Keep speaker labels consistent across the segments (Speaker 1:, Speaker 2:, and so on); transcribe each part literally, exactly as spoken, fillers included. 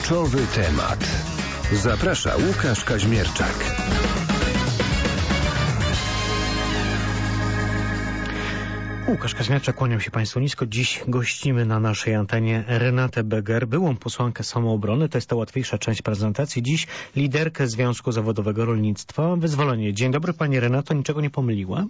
Speaker 1: Kluczowy temat. Zaprasza Łukasz Kaźmierczak.
Speaker 2: Łukasz Kaźmierczak, kłaniam się Państwu nisko. Dziś gościmy na naszej antenie Renatę Beger, byłą posłankę Samoobrony. To jest ta łatwiejsza część prezentacji. Dziś liderkę Związku Zawodowego Rolnictwa Wyzwolenie. Dzień dobry Pani Renato, niczego nie pomyliłam?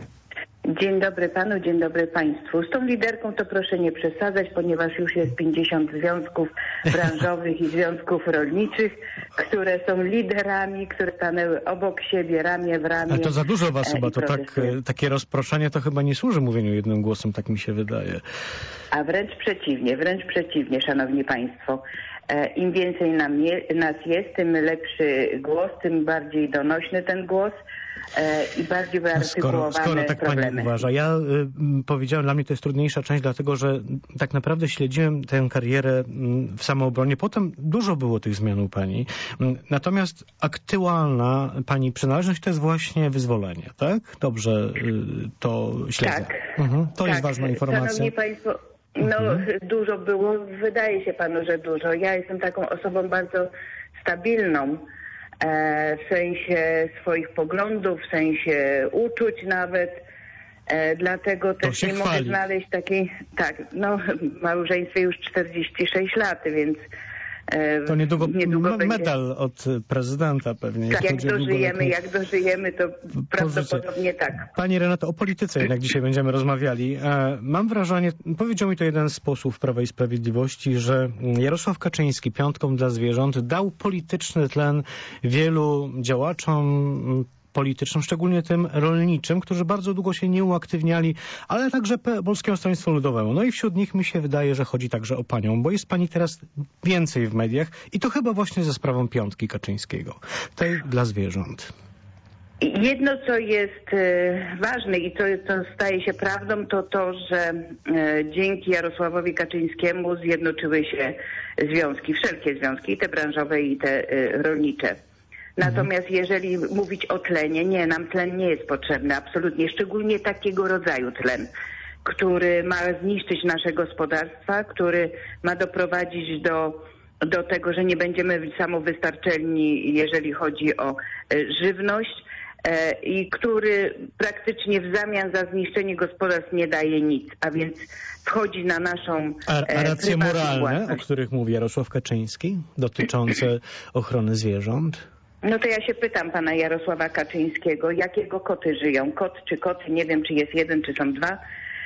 Speaker 3: Dzień dobry Panu, dzień dobry Państwu. Z tą liderką to proszę nie przesadzać, ponieważ już jest pięćdziesiąt związków branżowych i związków rolniczych, które są liderami, które stanęły obok siebie, ramię w ramię.
Speaker 2: Ale to za dużo Was chyba, to tak, takie rozproszenie to chyba nie służy mówieniu jednym głosem, tak mi się wydaje.
Speaker 3: A wręcz przeciwnie, wręcz przeciwnie, Szanowni Państwo. Im więcej nam je, nas jest, tym lepszy głos, tym bardziej donośny ten głos i bardziej wyartykułowane
Speaker 2: skoro, skoro tak
Speaker 3: problemy.
Speaker 2: Pani uważa. Ja y, powiedziałem, dla mnie to jest trudniejsza część, dlatego że tak naprawdę śledziłem tę karierę w Samoobronie. Potem dużo było tych zmian u Pani. Natomiast aktualna Pani przynależność to jest właśnie wyzwolenie, tak? Dobrze y, to śledzę. Tak. Mhm. To tak. jest ważna informacja.
Speaker 3: Szanowni Państwo, no mhm. dużo było. Wydaje się Panu, że dużo. Ja jestem taką osobą bardzo stabilną. W sensie swoich poglądów, w sensie uczuć nawet. E, dlatego też nie
Speaker 2: chwali.
Speaker 3: mogę znaleźć takiej... Tak, no w małżeństwie już czterdzieści sześć lat, więc... E,
Speaker 2: to niedługo,
Speaker 3: niedługo
Speaker 2: medal
Speaker 3: będzie...
Speaker 2: od prezydenta pewnie.
Speaker 3: Tak, jak dożyjemy, jak dożyjemy, to prawdopodobnie tak.
Speaker 2: Pani Renato, o polityce jednak dzisiaj będziemy rozmawiali. E, mam wrażenie, powiedział mi to jeden z posłów Prawa i Sprawiedliwości, że Jarosław Kaczyński piątką dla zwierząt dał polityczny tlen wielu działaczom politycznym, szczególnie tym rolniczym, którzy bardzo długo się nie uaktywniali, ale także Polskiemu Stronnictwu Ludowemu. No i wśród nich mi się wydaje, że chodzi także o Panią, bo jest Pani teraz więcej w mediach i to chyba właśnie ze sprawą piątki Kaczyńskiego, tej dla zwierząt.
Speaker 3: Jedno, co jest e, ważne i co, co staje się prawdą, to to, że e, dzięki Jarosławowi Kaczyńskiemu zjednoczyły się związki, wszelkie związki, i te branżowe, i te e, rolnicze. Natomiast jeżeli mówić o tlenie, nie, nam tlen nie jest potrzebny, absolutnie, szczególnie takiego rodzaju tlen, który ma zniszczyć nasze gospodarstwa, który ma doprowadzić do, do tego, że nie będziemy samowystarczalni, jeżeli chodzi o e, żywność e, i który praktycznie w zamian za zniszczenie gospodarstw nie daje nic, a więc wchodzi na naszą
Speaker 2: A, a racje moralne,
Speaker 3: własność.
Speaker 2: O których mówi Jarosław Kaczyński, dotyczące ochrony zwierząt?
Speaker 3: No to ja się pytam pana Jarosława Kaczyńskiego, jakiego koty żyją? Kot czy koty, nie wiem, czy jest jeden, czy są dwa.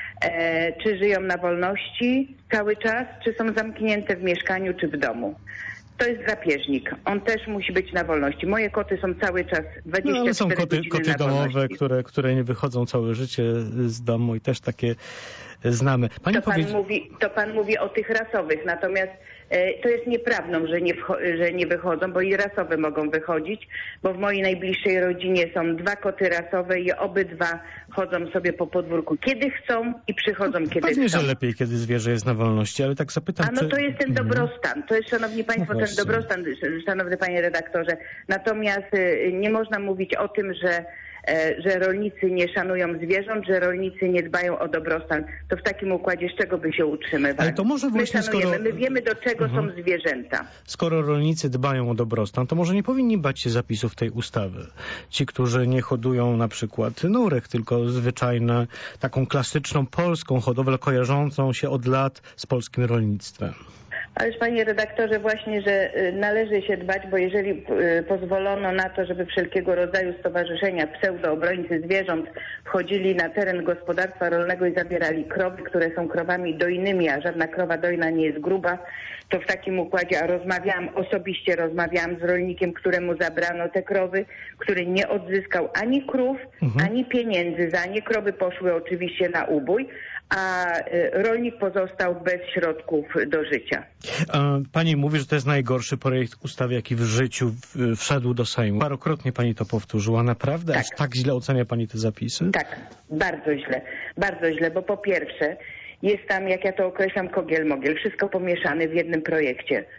Speaker 3: E, czy żyją na wolności cały czas, czy są zamknięte w mieszkaniu, czy w domu? To jest drapieżnik. On też musi być na wolności. Moje koty są cały czas dwadzieścia cztery
Speaker 2: no, są koty,
Speaker 3: godziny
Speaker 2: koty
Speaker 3: na
Speaker 2: domowe, które, które nie wychodzą całe życie z domu i też takie znamy. Pani
Speaker 3: to, pan
Speaker 2: powiedz...
Speaker 3: mówi, to pan mówi o tych rasowych, natomiast e, to jest nieprawdą, że nie, że nie wychodzą, bo i rasowe mogą wychodzić, bo w mojej najbliższej rodzinie są dwa koty rasowe i obydwa chodzą sobie po podwórku kiedy chcą i przychodzą
Speaker 2: no,
Speaker 3: kiedy
Speaker 2: pewnie,
Speaker 3: chcą.
Speaker 2: że lepiej, kiedy zwierzę jest na wolności, ale tak zapytam...
Speaker 3: A no
Speaker 2: czy...
Speaker 3: to jest ten dobrostan, to jest, szanowni państwo,
Speaker 2: no
Speaker 3: ten dobrostan, szanowny panie redaktorze. Natomiast y, nie można mówić o tym, że że rolnicy nie szanują zwierząt, że rolnicy nie dbają o dobrostan. To w takim układzie z czego by się utrzymywali?
Speaker 2: Ale to może właśnie
Speaker 3: my szanujemy,
Speaker 2: skoro...
Speaker 3: my wiemy, do czego mhm. są zwierzęta.
Speaker 2: Skoro rolnicy dbają o dobrostan, to może nie powinni bać się zapisów tej ustawy. Ci, którzy nie hodują na przykład nurek, tylko zwyczajne, taką klasyczną polską hodowlę kojarzącą się od lat z polskim rolnictwem.
Speaker 3: Ależ panie redaktorze, właśnie, że należy się dbać, bo jeżeli pozwolono na to, żeby wszelkiego rodzaju stowarzyszenia, pseudoobrońcy zwierząt wchodzili na teren gospodarstwa rolnego i zabierali krowy, które są krowami dojnymi, a żadna krowa dojna nie jest gruba, to w takim układzie, a rozmawiałam, osobiście rozmawiałam z rolnikiem, któremu zabrano te krowy, który nie odzyskał ani krów, mhm. ani pieniędzy za nie. Krowy poszły oczywiście na ubój, a rolnik pozostał bez środków do życia.
Speaker 2: Pani mówi, że to jest najgorszy projekt ustawy, jaki w życiu wszedł do Sejmu. Parokrotnie pani to powtórzyła. Naprawdę? Tak. Aż tak źle ocenia pani te zapisy?
Speaker 3: Tak, bardzo źle. Bardzo źle, bo po pierwsze jest tam, jak ja to określam, kogiel-mogiel. Wszystko pomieszane w jednym projekcie.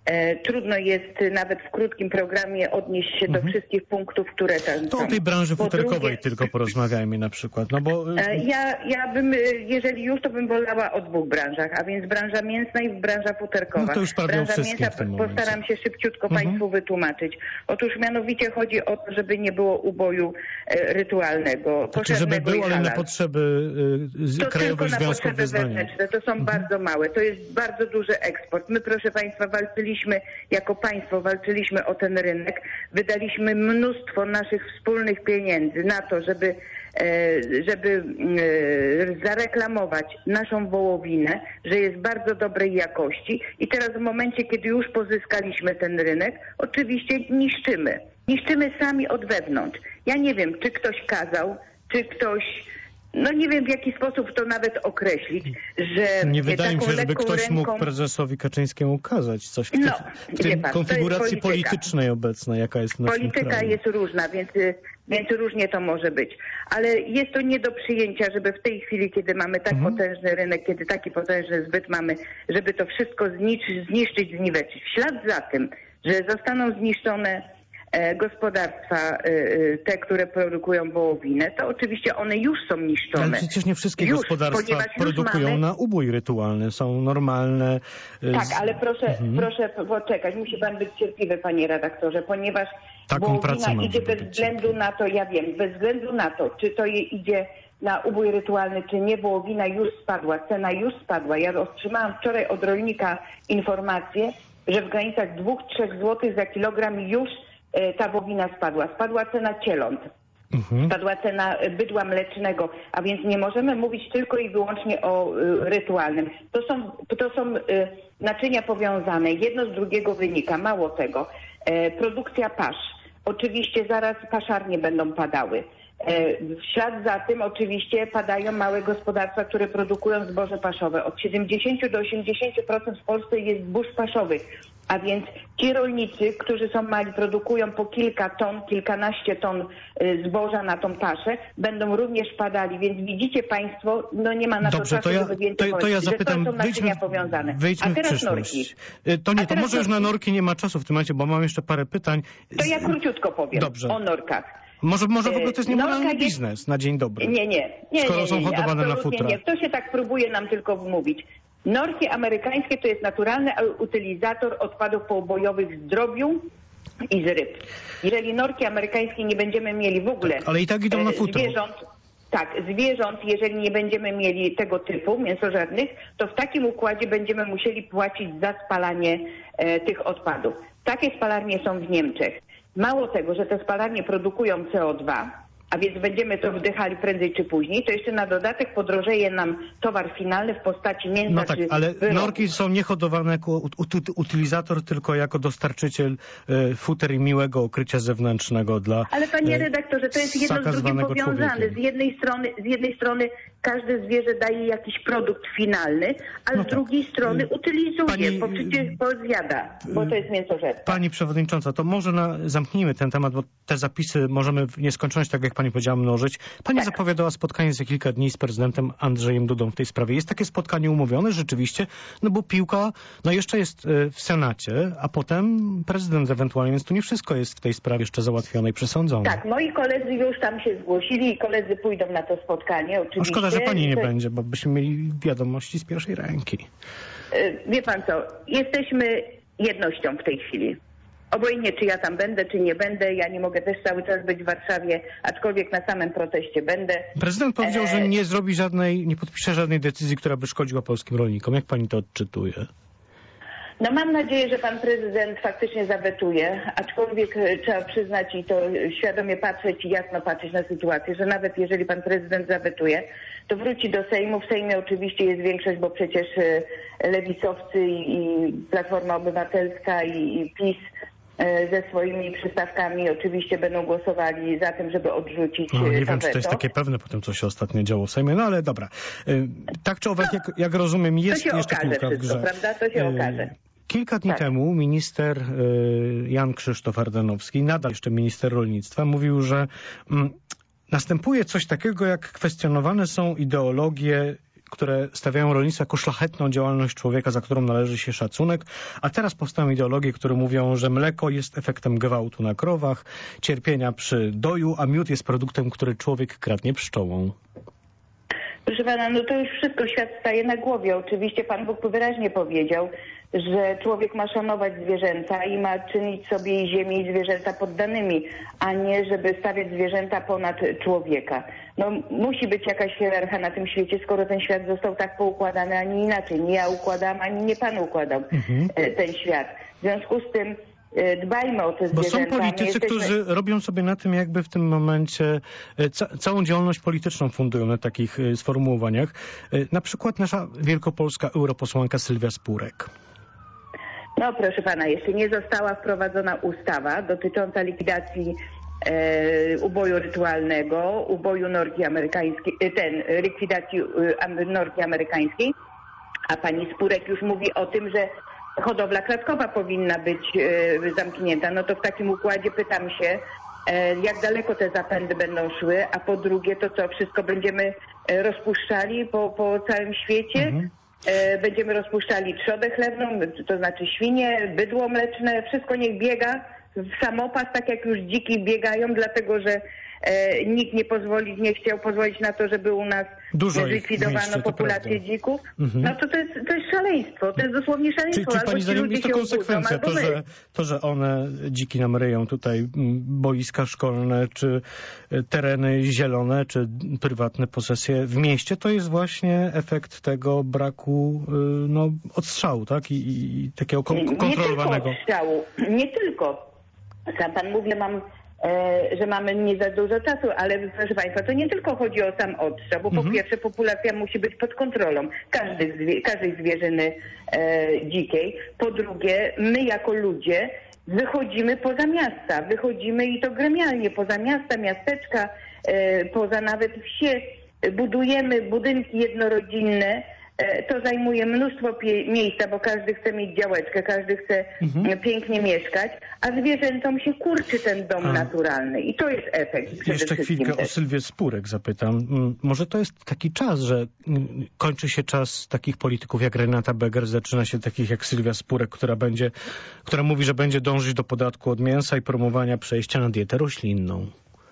Speaker 3: E, trudno jest nawet w krótkim programie odnieść się do
Speaker 2: Mhm.
Speaker 3: wszystkich punktów, które tam
Speaker 2: To
Speaker 3: są.
Speaker 2: o tej branży
Speaker 3: Po
Speaker 2: futerkowej
Speaker 3: drugie,
Speaker 2: tylko porozmawiajmy na przykład. No bo
Speaker 3: e, ja, ja bym, e, jeżeli już, to bym wolała o dwóch branżach, a więc branża mięsna i branża futerkowa.
Speaker 2: No to już prawie o
Speaker 3: branża
Speaker 2: wszystkim
Speaker 3: mięsa
Speaker 2: w tym momencie.
Speaker 3: postaram się szybciutko
Speaker 2: Mhm.
Speaker 3: Państwu wytłumaczyć. Otóż mianowicie chodzi o to, żeby nie było uboju e, rytualnego,
Speaker 2: Znaczy, żeby
Speaker 3: koszernego
Speaker 2: był,
Speaker 3: i
Speaker 2: ale na
Speaker 3: halal.
Speaker 2: potrzeby y, z
Speaker 3: To
Speaker 2: krajowych
Speaker 3: tylko na
Speaker 2: związków
Speaker 3: potrzeby
Speaker 2: wyznania.
Speaker 3: wewnętrzne. To są
Speaker 2: Mhm.
Speaker 3: bardzo małe. To jest bardzo duży eksport. My, proszę Państwa, walczyliśmy, jako państwo walczyliśmy o ten rynek. Wydaliśmy mnóstwo naszych wspólnych pieniędzy na to, żeby, e, żeby e, zareklamować naszą wołowinę, że jest bardzo dobrej jakości. I teraz w momencie, kiedy już pozyskaliśmy ten rynek, oczywiście niszczymy. Niszczymy sami od wewnątrz. Ja nie wiem, czy ktoś kazał, czy ktoś... No nie wiem, w jaki sposób to nawet określić, że
Speaker 2: Nie wydaje mi
Speaker 3: taką
Speaker 2: się, żeby
Speaker 3: lekką
Speaker 2: ktoś mógł
Speaker 3: ręką...
Speaker 2: prezesowi Kaczyńskiemu kazać coś w,
Speaker 3: No,
Speaker 2: tej, w tej
Speaker 3: wie pan, to jest
Speaker 2: konfiguracji
Speaker 3: polityka.
Speaker 2: politycznej obecnej, jaka jest w naszym
Speaker 3: Polityka
Speaker 2: kraju.
Speaker 3: jest różna, więc, więc różnie to może być. Ale jest to nie do przyjęcia, żeby w tej chwili, kiedy mamy tak
Speaker 2: Mhm.
Speaker 3: potężny rynek, kiedy taki potężny zbyt mamy, żeby to wszystko zniszczyć, zniszczyć zniweczyć. W ślad za tym, że zostaną zniszczone e, gospodarstwa, e, te, które produkują wołowinę, to oczywiście one już są niszczone.
Speaker 2: Ale przecież nie wszystkie
Speaker 3: Już,
Speaker 2: gospodarstwa
Speaker 3: ponieważ już
Speaker 2: produkują
Speaker 3: mamy...
Speaker 2: na ubój rytualny, są normalne. y,
Speaker 3: Tak,
Speaker 2: z-
Speaker 3: ale proszę,
Speaker 2: Mhm.
Speaker 3: proszę poczekać, musi pan być cierpliwy, panie redaktorze, ponieważ
Speaker 2: Taką pracę
Speaker 3: wołowina
Speaker 2: mam,
Speaker 3: idzie
Speaker 2: żeby
Speaker 3: bez
Speaker 2: być
Speaker 3: względu na to, ja wiem, bez względu na to, czy to je idzie na ubój rytualny, czy nie, wołowina już spadła, cena już spadła. Ja otrzymałam wczoraj od rolnika informację, że w granicach dwóch do trzech złotych za kilogram już e, ta wołowina spadła. Spadła cena cieląt.
Speaker 2: Mhm.
Speaker 3: Spadła cena bydła mlecznego, a więc nie możemy mówić tylko i wyłącznie o y, rytualnym. To są, to są y, naczynia powiązane, jedno z drugiego wynika. Mało tego, e, produkcja pasz. Oczywiście zaraz paszarnie będą padały. E, w ślad za tym oczywiście padają małe gospodarstwa, które produkują zboże paszowe. Od siedemdziesiąt do osiemdziesięciu procent w Polsce jest zbóż paszowych. A więc ci rolnicy, którzy są mali, produkują po kilka ton, kilkanaście ton y, zboża na tą paszę, będą również padali. Więc widzicie Państwo, no nie ma na to
Speaker 2: Dobrze,
Speaker 3: czasu,
Speaker 2: to ja,
Speaker 3: żeby więcej
Speaker 2: to, to ja
Speaker 3: powiedzieć, że
Speaker 2: zapytam,
Speaker 3: to są
Speaker 2: wyjdźmy,
Speaker 3: naczynia powiązane.
Speaker 2: wyjdźmy
Speaker 3: A teraz
Speaker 2: w przyszłość.
Speaker 3: norki.
Speaker 2: Y, To nie,
Speaker 3: A
Speaker 2: to
Speaker 3: teraz
Speaker 2: może już na
Speaker 3: norki.
Speaker 2: norki nie ma czasu w tym momencie, bo mam jeszcze parę pytań.
Speaker 3: To ja króciutko powiem
Speaker 2: Dobrze.
Speaker 3: o norkach.
Speaker 2: Może, może w ogóle to jest
Speaker 3: Y,
Speaker 2: niemoralny
Speaker 3: norka jest-
Speaker 2: biznes na dzień dobry.
Speaker 3: Nie, nie, nie,
Speaker 2: Skoro
Speaker 3: nie, nie,
Speaker 2: są
Speaker 3: nie,
Speaker 2: hodowane na
Speaker 3: absolutnie
Speaker 2: futra.
Speaker 3: nie. To się tak próbuje nam tylko wmówić. Norki amerykańskie to jest naturalny utylizator odpadów poubojowych z drobiu i z ryb. Jeżeli norki amerykańskie nie będziemy mieli w ogóle
Speaker 2: Ale i tak idą na
Speaker 3: e,
Speaker 2: futro.
Speaker 3: zwierząt, tak, zwierząt, jeżeli nie będziemy mieli tego typu mięsożernych, to w takim układzie będziemy musieli płacić za spalanie e, tych odpadów. Takie spalarnie są w Niemczech. Mało tego, że te spalarnie produkują C O dwa, a więc będziemy to wdychali prędzej czy później, to jeszcze na dodatek podrożeje nam towar finalny w postaci mięsa
Speaker 2: No tak,
Speaker 3: czy
Speaker 2: ale
Speaker 3: wyrobów.
Speaker 2: norki są nie hodowane jako ut- ut- utylizator, tylko jako dostarczyciel e, futer i miłego okrycia zewnętrznego dla
Speaker 3: Ale panie
Speaker 2: e,
Speaker 3: redaktorze, to jest jedno
Speaker 2: ssaka
Speaker 3: z drugim
Speaker 2: zwanego
Speaker 3: powiązane.
Speaker 2: człowiekiem.
Speaker 3: Z jednej strony, z jednej strony każde zwierzę daje jakiś produkt finalny, a
Speaker 2: No
Speaker 3: z
Speaker 2: tak.
Speaker 3: drugiej strony utylizuje,
Speaker 2: Pani-
Speaker 3: bo przecież pozjada, bo to jest mięsożerstwo.
Speaker 2: Pani przewodnicząca, to może na, zamknijmy ten temat, bo te zapisy możemy w nieskończoność, tak jak pani powiedziała, mnożyć. Pani
Speaker 3: Tak.
Speaker 2: zapowiadała spotkanie za kilka dni z prezydentem Andrzejem Dudą w tej sprawie. Jest takie spotkanie umówione rzeczywiście, no bo piłka no jeszcze jest e, w Senacie, a potem prezydent ewentualnie, więc tu nie wszystko jest w tej sprawie jeszcze załatwione i przesądzone.
Speaker 3: Tak, moi koledzy już tam się zgłosili i koledzy pójdą na to spotkanie, oczywiście.
Speaker 2: No szkoda, że pani nie
Speaker 3: To-
Speaker 2: będzie, bo byśmy mieli wiadomości z pierwszej ręki.
Speaker 3: Y, Wie pan co, jesteśmy jednością w tej chwili. Obojętnie, czy ja tam będę, czy nie będę, ja nie mogę też cały czas być w Warszawie, aczkolwiek na samym proteście będę.
Speaker 2: Prezydent powiedział,
Speaker 3: E,
Speaker 2: że nie zrobi żadnej, nie podpisze żadnej decyzji, która by szkodziła polskim rolnikom. Jak pani to odczytuje?
Speaker 3: No mam nadzieję, że pan prezydent faktycznie zawetuje, aczkolwiek e, trzeba przyznać i to świadomie patrzeć i jasno patrzeć na sytuację, że nawet jeżeli pan prezydent zawetuje, to wróci do Sejmu. W Sejmie oczywiście jest większość, bo przecież e, lewicowcy i, i Platforma Obywatelska i, i PiS e, ze swoimi przystawkami oczywiście będą głosowali za tym, żeby odrzucić
Speaker 2: No, nie
Speaker 3: e, to
Speaker 2: wiem, czy to jest
Speaker 3: weto.
Speaker 2: takie pewne po tym, co się ostatnio działo w Sejmie, no ale dobra. Y, Tak czy owak, jak, jak rozumiem, jest
Speaker 3: się
Speaker 2: jeszcze
Speaker 3: okaże
Speaker 2: piłka w
Speaker 3: wszystko,
Speaker 2: grze.
Speaker 3: prawda? To się
Speaker 2: Y,
Speaker 3: okaże.
Speaker 2: Kilka dni
Speaker 3: Tak.
Speaker 2: temu minister y, Jan Krzysztof Ardanowski, nadal jeszcze minister rolnictwa, mówił, że mm, następuje coś takiego, jak kwestionowane są ideologie które stawiają rolnictwo jako szlachetną działalność człowieka, za którą należy się szacunek, a teraz powstają ideologie, które mówią, że mleko jest efektem gwałtu na krowach, cierpienia przy doju, a miód jest produktem, który człowiek kradnie pszczołą.
Speaker 3: Proszę pana, no to już wszystko, świat staje na głowie. Oczywiście Pan Bóg wyraźnie powiedział, że człowiek ma szanować zwierzęta i ma czynić sobie i ziemię i zwierzęta poddanymi, a nie żeby stawiać zwierzęta ponad człowieka. No musi być jakaś hierarchia na tym świecie, skoro ten świat został tak poukładany, a nie inaczej. Nie ja układam, ani nie Pan układał mhm. ten świat. W związku z tym dbajmy o te zwierzęta.
Speaker 2: Bo są politycy, jesteśmy... którzy robią sobie na tym jakby w tym momencie ca całą działalność polityczną fundują na takich sformułowaniach. Na przykład nasza wielkopolska europosłanka Sylwia Spurek.
Speaker 3: No proszę pana, jeszcze nie została wprowadzona ustawa dotycząca likwidacji e, uboju rytualnego, uboju norki amerykańskiej, ten, likwidacji e, norki amerykańskiej, a pani Spurek już mówi o tym, że hodowla klatkowa powinna być e, zamknięta. No to w takim układzie pytam się, e, jak daleko te zapędy będą szły, a po drugie to co, wszystko będziemy rozpuszczali po, po całym świecie? Mhm. E, będziemy rozpuszczali trzodę chlewną, to znaczy świnie, bydło mleczne, wszystko niech biega w samopas, tak jak już dziki biegają, dlatego że e, nikt nie pozwoli, nie chciał pozwolić na to, żeby u nas
Speaker 2: Dużo
Speaker 3: zlikwidowano
Speaker 2: mieście,
Speaker 3: populację dzików.
Speaker 2: Mhm.
Speaker 3: No to to jest, to jest szaleństwo, to jest dosłownie szaleństwo.
Speaker 2: Czy, czy pani zdaniem jest to konsekwencja, to że, to, że one, dziki nam ryją tutaj boiska szkolne, czy tereny zielone, czy prywatne posesje w mieście, to jest właśnie efekt tego braku no, odstrzału, tak? I, i takiego kon kontrolowanego.
Speaker 3: Nie tylko odstrzału, nie tylko. Sam pan mówi, że mam że mamy nie za dużo czasu, ale proszę państwa, to nie tylko chodzi o sam odstrzał, bo mhm. po pierwsze populacja musi być pod kontrolą każdej, zwie każdej zwierzyny e, dzikiej. Po drugie, my jako ludzie wychodzimy poza miasta, wychodzimy i to gremialnie poza miasta, miasteczka, e, poza nawet wsie, budujemy budynki jednorodzinne. To zajmuje mnóstwo miejsca, bo każdy chce mieć działeczkę, każdy chce mhm. pięknie mieszkać, a zwierzętom się kurczy ten dom a. naturalny i to jest efekt.
Speaker 2: Jeszcze chwilkę też. O Sylwię Spurek zapytam. Może to jest taki czas, że kończy się czas takich polityków jak Renata Beger, zaczyna się takich jak Sylwia Spurek, która będzie, która mówi, że będzie dążyć do podatku od mięsa i promowania przejścia na dietę roślinną.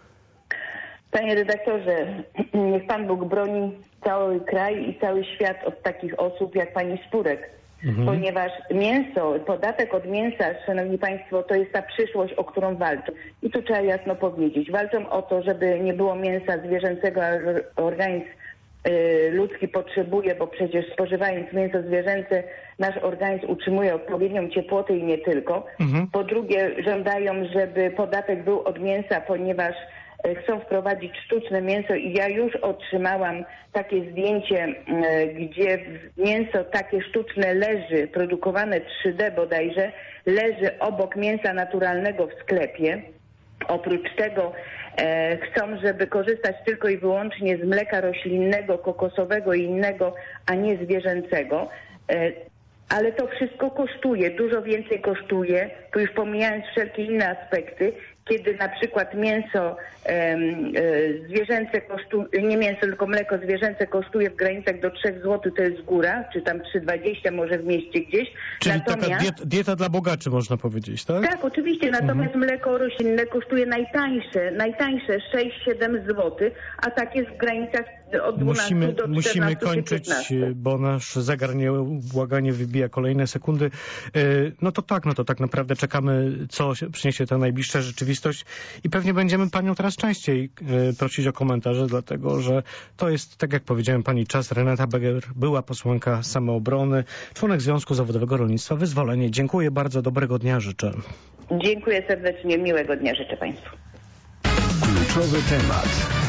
Speaker 3: Panie redaktorze, niech Pan Bóg broni cały kraj i cały świat od takich osób jak pani Spurek, mhm. ponieważ mięso, podatek od mięsa, szanowni państwo, to jest ta przyszłość, o którą walczą. I tu trzeba jasno powiedzieć. Walczą o to, żeby nie było mięsa zwierzęcego, a organizm y, ludzki potrzebuje, bo przecież spożywając mięso zwierzęce, nasz organizm utrzymuje odpowiednią ciepłotę i nie tylko. Mhm. Po drugie, żądają, żeby podatek był od mięsa, ponieważ chcą wprowadzić sztuczne mięso i ja już otrzymałam takie zdjęcie, gdzie mięso takie sztuczne leży, produkowane trzy D bodajże, leży obok mięsa naturalnego w sklepie. Oprócz tego e, chcą, żeby korzystać tylko i wyłącznie z mleka roślinnego, kokosowego i innego, a nie zwierzęcego. E, ale to wszystko kosztuje, dużo więcej kosztuje, tu już pomijając wszelkie inne aspekty, kiedy na przykład mięso e, e, zwierzęce kosztuje, nie mięso, tylko mleko zwierzęce kosztuje w granicach do trzech złotych, to jest góra, czy tam trzy dwadzieścia może w mieście gdzieś.
Speaker 2: Czyli natomiast, taka dieta, dieta dla bogaczy, można powiedzieć, tak?
Speaker 3: Tak, oczywiście, natomiast mhm. mleko roślinne kosztuje najtańsze, najtańsze sześć siedem złotych, a tak jest w granicach od dwunastu
Speaker 2: musimy,
Speaker 3: do czternastu.
Speaker 2: Musimy kończyć, bo nasz zegar nieubłaganie wybija kolejne sekundy. No to tak, no to tak naprawdę czekamy, co przyniesie ta najbliższa rzeczywistość i pewnie będziemy panią teraz częściej prosić o komentarze, dlatego że to jest, tak jak powiedziałem, pani czas. Renata Beger, była posłanka Samoobrony, członek Związku Zawodowego Rolnictwa Wyzwolenie. Dziękuję bardzo, dobrego dnia życzę.
Speaker 3: Dziękuję serdecznie, miłego dnia życzę państwu.
Speaker 1: Kluczowy temat.